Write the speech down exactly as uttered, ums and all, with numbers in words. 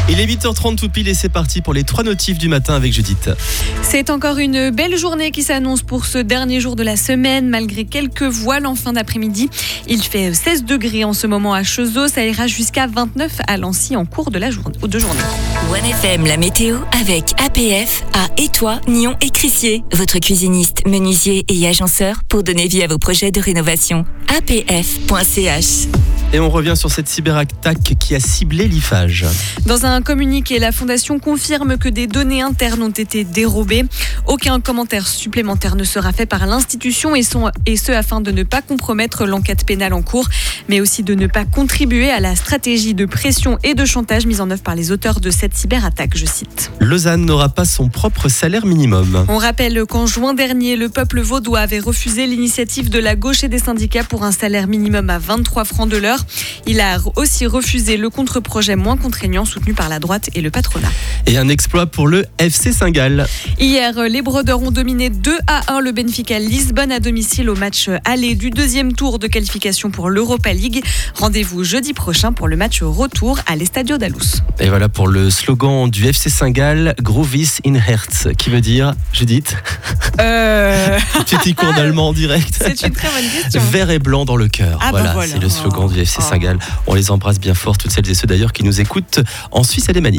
Il est huit heures trente tout pile et c'est parti pour les trois notifs du matin avec Judith. C'est encore une belle journée qui s'annonce pour ce dernier jour de la semaine, malgré quelques voiles en fin d'après-midi. Il fait seize degrés en ce moment à Cheseaux, ça ira jusqu'à vingt-neuf à Lancy en cours de la journée. De journée. One F M, la météo avec A P F à Étoile, Nyon et Crissier. Votre cuisiniste, menuisier et agenceur pour donner vie à vos projets de rénovation. A P F point C H. Et on revient sur cette cyberattaque qui a ciblé l'I F A G. Dans un communiqué, la Fondation confirme que des données internes ont été dérobées. Aucun commentaire supplémentaire ne sera fait par l'institution et, son, et ce afin de ne pas compromettre l'enquête pénale en cours, mais aussi de ne pas contribuer à la stratégie de pression et de chantage mise en œuvre par les auteurs de cette cyberattaque, je cite. Lausanne n'aura pas son propre salaire minimum. On rappelle qu'en juin dernier, le peuple vaudois avait refusé l'initiative de la gauche et des syndicats pour un salaire minimum à vingt-trois francs de l'heure. Il a aussi refusé le contre-projet moins contraignant soutenu par la droite et le patronat. Et un exploit pour le F C Saint-Gall. Hier, les Brodeurs ont dominé deux à un le Benfica Lisbonne à domicile au match aller du deuxième tour de qualification pour l'Europa League. Rendez-vous jeudi prochain pour le match retour à l'Estadio da Luz. Et voilà pour le slogan du F C Saint-Gall, Groovis in Herz, qui veut dire, Judith euh... Petit cours d'allemand en direct. C'est une très bonne question. Vert et blanc dans le cœur. Ah voilà, bah voilà, c'est le slogan oh. du F C Oh. Saint-Gall. On les embrasse bien fort, toutes celles et ceux d'ailleurs qui nous écoutent en Suisse alémanique.